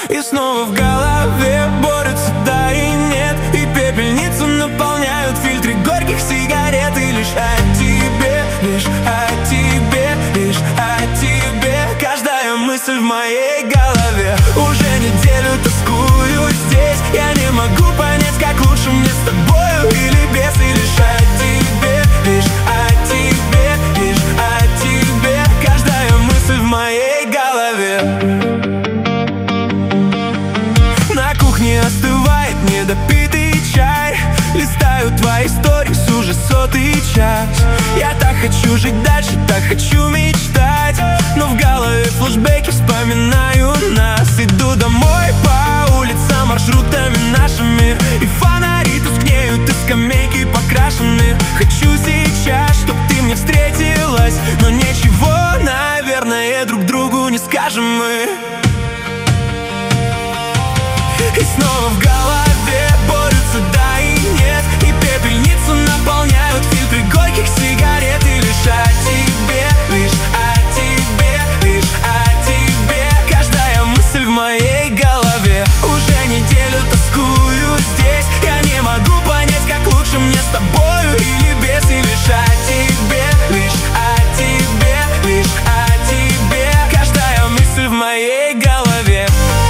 И снова в голове борются да и нет. И пепельницу наполняют фильтры горьких сигарет. И лишь о тебе, лишь о тебе, лишь о тебе каждая мысль в моей голове. Уже неделю тоскую здесь. Я не могу понять, как лучше мне с тобою или без. И лишь о тебе, лишь о тебе, лишь о тебе каждая мысль в моей голове. На кухне остывает недопитый чай. Листаю твои сторис уже 100-й час. Я так хочу жить дальше, так хочу мечтать. Но в голове флешбеки, вспоминаю нас. Иду домой по улицам маршрутами нашими. И фонари тускнеют, и скамейки покрашены. Хочу сейчас, чтоб ты мне встретилась. Но ничего, наверное, друг другу не скажем мы. И снова в голове борются да и нет. И пепельницу наполняют фильтры горьких сигарет. И лишь о тебе, лишь о тебе, лишь о тебе каждая мысль в моей голове. Уже неделю тоскую здесь. Я не могу понять, как лучше мне с тобою или без. И лишь о тебе, лишь о тебе, лишь о тебе каждая мысль в моей голове.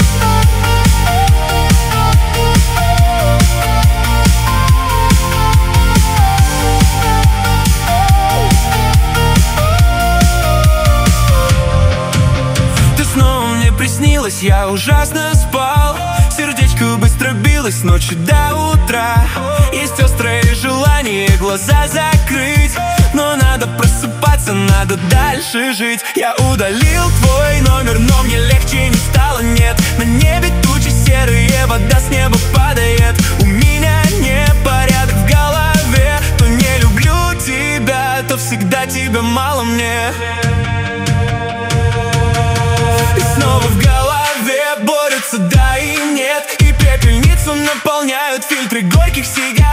Приснилось, я ужасно спал. Сердечко быстро билось ночью до утра. Есть острое желание глаза закрыть. Но надо просыпаться, надо дальше жить. Я удалил твой номер, но мне легче не стало, нет. На небе тучи серые, вода с неба падает. У меня непорядок в голове. То не люблю тебя, то всегда тебя мало мне. Снова в голове борются да и нет. И пепельницу наполняют фильтры горьких сигарет.